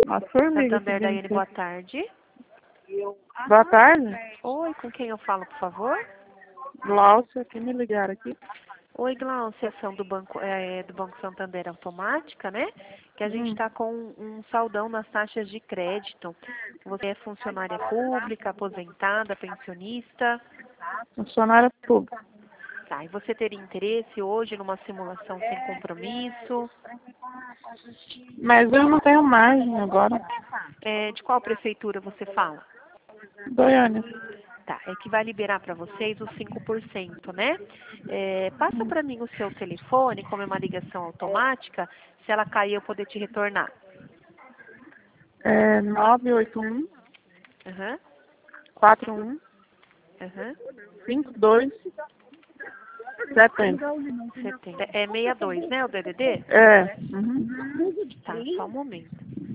As formigas Santander, Daiane, subindo. boa tarde. Boa tarde. Oi, com quem eu falo, por favor? Glaucia, que me ligaram aqui. Oi, Glaucia, são do Banco Santander Automática, né? Que a gente está com um saldão nas taxas de crédito. Você é funcionária pública, aposentada, pensionista? Funcionária pública. Tá, e você teria interesse hoje numa simulação sem compromisso? Mas eu não tenho margem agora. De qual prefeitura você fala? Goiânia. Tá, é que vai liberar para vocês os 5%, né? Passa para mim o seu telefone, como é uma ligação automática, se ela cair eu poder te retornar. 981 Aham, 41 aham. 52 70. 70. É 62, né, o DDD? É. Uhum. Tá, só um momento.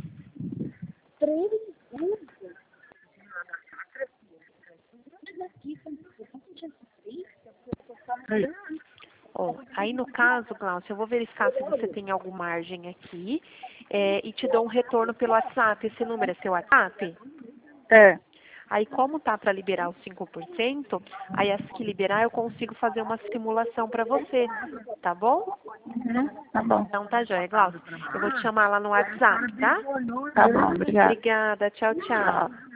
Aí. Ó, aí no caso, Glaucia, eu vou verificar se você tem alguma margem aqui e te dou um retorno pelo WhatsApp. Esse número é seu WhatsApp? É. Aí como tá para liberar os 5%, aí assim que liberar eu consigo fazer uma simulação para você, tá bom? Uhum. Tá bom. Então tá joia, Glaucia. Eu vou te chamar lá no WhatsApp, tá? Tá bom, obrigada. Obrigada, tchau, tchau. Tchau.